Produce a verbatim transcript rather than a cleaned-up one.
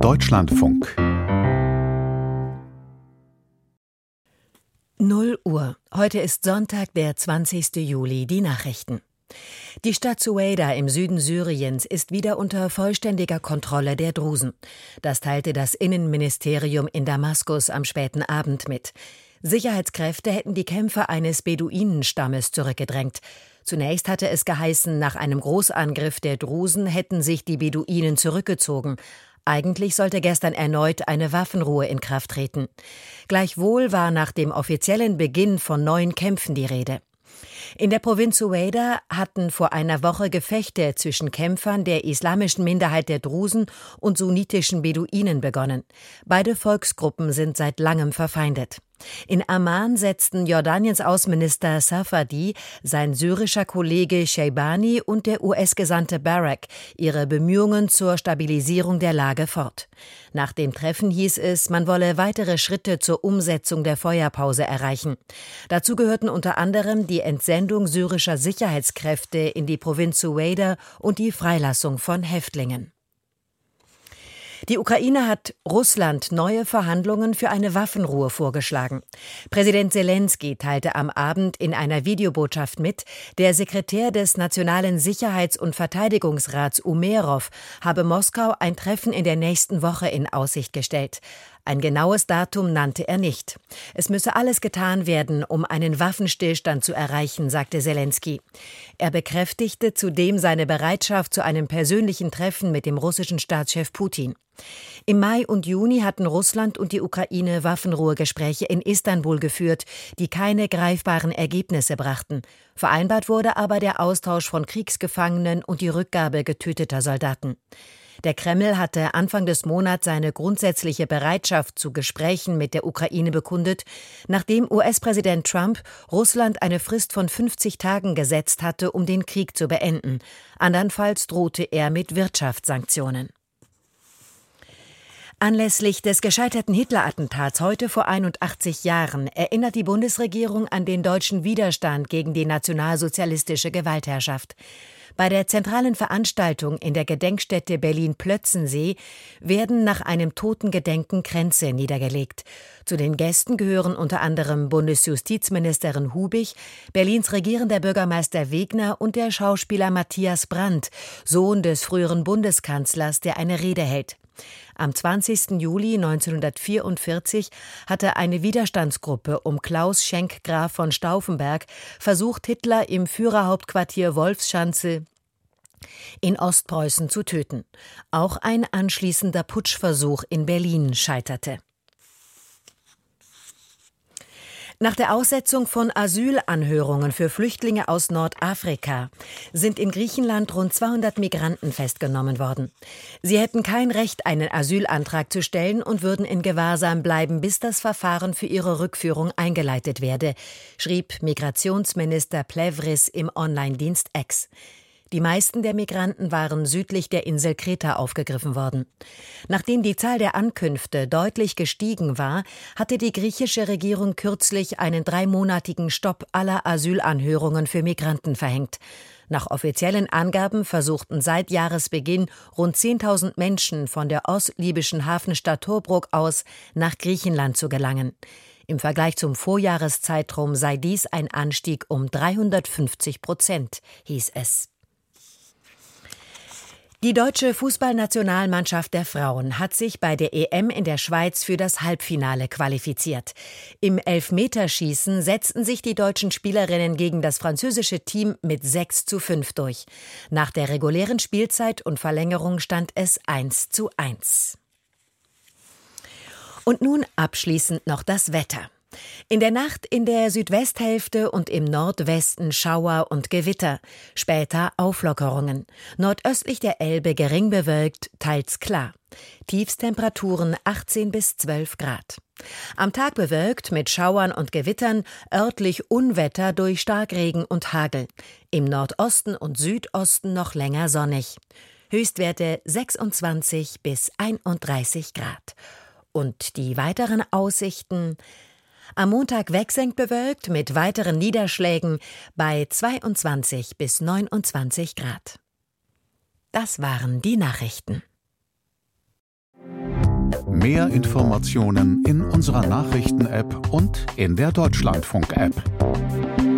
Deutschlandfunk. null Uhr. Heute ist Sonntag, der zwanzigsten Juli. Die Nachrichten. Die Stadt Suaida im Süden Syriens ist wieder unter vollständiger Kontrolle der Drusen. Das teilte das Innenministerium in Damaskus am späten Abend mit. Sicherheitskräfte hätten die Kämpfer eines Beduinenstammes zurückgedrängt. Zunächst hatte es geheißen, nach einem Großangriff der Drusen hätten sich die Beduinen zurückgezogen. Eigentlich sollte gestern erneut eine Waffenruhe in Kraft treten. Gleichwohl war nach dem offiziellen Beginn von neuen Kämpfen die Rede. In der Provinz Suaida hatten vor einer Woche Gefechte zwischen Kämpfern der islamischen Minderheit der Drusen und sunnitischen Beduinen begonnen. Beide Volksgruppen sind seit langem verfeindet. In Amman setzten Jordaniens Außenminister Safadi, sein syrischer Kollege Sheibani und der U S-Gesandte Barak ihre Bemühungen zur Stabilisierung der Lage fort. Nach dem Treffen hieß es, man wolle weitere Schritte zur Umsetzung der Feuerpause erreichen. Dazu gehörten unter anderem die Entsendung syrischer Sicherheitskräfte in die Provinz Suaida und die Freilassung von Häftlingen. Die Ukraine hat Russland neue Verhandlungen für eine Waffenruhe vorgeschlagen. Präsident Selenskyj teilte am Abend in einer Videobotschaft mit, der Sekretär des Nationalen Sicherheits- und Verteidigungsrats Umerov habe Moskau ein Treffen in der nächsten Woche in Aussicht gestellt. Ein genaues Datum nannte er nicht. Es müsse alles getan werden, um einen Waffenstillstand zu erreichen, sagte Selenskyj. Er bekräftigte zudem seine Bereitschaft zu einem persönlichen Treffen mit dem russischen Staatschef Putin. Im Mai und Juni hatten Russland und die Ukraine Waffenruhegespräche in Istanbul geführt, die keine greifbaren Ergebnisse brachten. Vereinbart wurde aber der Austausch von Kriegsgefangenen und die Rückgabe getöteter Soldaten. Der Kreml hatte Anfang des Monats seine grundsätzliche Bereitschaft zu Gesprächen mit der Ukraine bekundet, nachdem U S-Präsident Trump Russland eine Frist von fünfzig Tagen gesetzt hatte, um den Krieg zu beenden. Andernfalls drohte er mit Wirtschaftssanktionen. Anlässlich des gescheiterten Hitler-Attentats heute vor einundachtzig Jahren erinnert die Bundesregierung an den deutschen Widerstand gegen die nationalsozialistische Gewaltherrschaft. Bei der zentralen Veranstaltung in der Gedenkstätte Berlin-Plötzensee werden nach einem Totengedenken Kränze niedergelegt. Zu den Gästen gehören unter anderem Bundesjustizministerin Hubich, Berlins regierender Bürgermeister Wegner und der Schauspieler Matthias Brandt, Sohn des früheren Bundeskanzlers, der eine Rede hält. Am zwanzigsten Juli neunzehnhundertvierundvierzig hatte eine Widerstandsgruppe um Klaus Schenk Graf von Stauffenberg versucht, Hitler im Führerhauptquartier Wolfschanze in Ostpreußen zu töten. Auch ein anschließender Putschversuch in Berlin scheiterte. Nach der Aussetzung von Asylanhörungen für Flüchtlinge aus Nordafrika sind in Griechenland rund zweihundert Migranten festgenommen worden. Sie hätten kein Recht, einen Asylantrag zu stellen und würden in Gewahrsam bleiben, bis das Verfahren für ihre Rückführung eingeleitet werde, schrieb Migrationsminister Plevris im Online-Dienst X. Die meisten der Migranten waren südlich der Insel Kreta aufgegriffen worden. Nachdem die Zahl der Ankünfte deutlich gestiegen war, hatte die griechische Regierung kürzlich einen dreimonatigen Stopp aller Asylanhörungen für Migranten verhängt. Nach offiziellen Angaben versuchten seit Jahresbeginn rund zehntausend Menschen von der ostlibyschen Hafenstadt Tobruk aus nach Griechenland zu gelangen. Im Vergleich zum Vorjahreszeitraum sei dies ein Anstieg um dreihundertfünfzig Prozent, hieß es. Die deutsche Fußballnationalmannschaft der Frauen hat sich bei der E M in der Schweiz für das Halbfinale qualifiziert. Im Elfmeterschießen setzten sich die deutschen Spielerinnen gegen das französische Team mit sechs zu fünf durch. Nach der regulären Spielzeit und Verlängerung stand es eins zu eins. Und nun abschließend noch das Wetter. In der Nacht in der Südwesthälfte und im Nordwesten Schauer und Gewitter, später Auflockerungen. Nordöstlich der Elbe gering bewölkt, teils klar. Tiefstemperaturen achtzehn bis zwölf Grad. Am Tag bewölkt mit Schauern und Gewittern, örtlich Unwetter durch Starkregen und Hagel. Im Nordosten und Südosten noch länger sonnig. Höchstwerte sechsundzwanzig bis einunddreißig Grad. Und die weiteren Aussichten: am Montag wechselnd bewölkt mit weiteren Niederschlägen bei zweiundzwanzig bis neunundzwanzig Grad. Das waren die Nachrichten. Mehr Informationen in unserer Nachrichten-App und in der Deutschlandfunk-App.